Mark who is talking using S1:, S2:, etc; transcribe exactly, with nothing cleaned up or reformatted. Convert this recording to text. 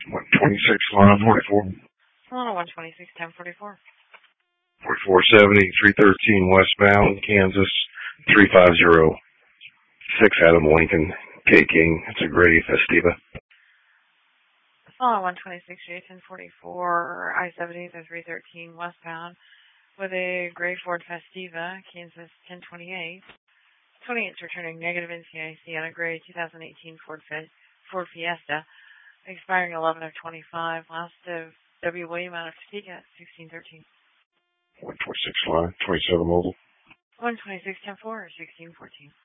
S1: one twenty-six, line forty-four.
S2: Hello, one twenty-six, ten forty-four.
S1: forty-four seventy, three thirteen westbound, Kansas, three five zero. six Adam Lincoln, K King. It's a gray Festiva.
S2: Hello, one twenty-six, Jason, forty-four, I seventy, the three thirteen westbound, with a gray Ford Festiva, Kansas, ten twenty-eight. twenty-eight's returning negative N C I C on a gray two thousand eighteen Ford, Fe- Ford Fiesta, expiring eleven of twenty-five. Last of W. William out of Topeka, sixteen thirteen.
S1: one twenty-six line, twenty-seven mobile.
S2: one twenty-six, ten four, sixteen fourteen.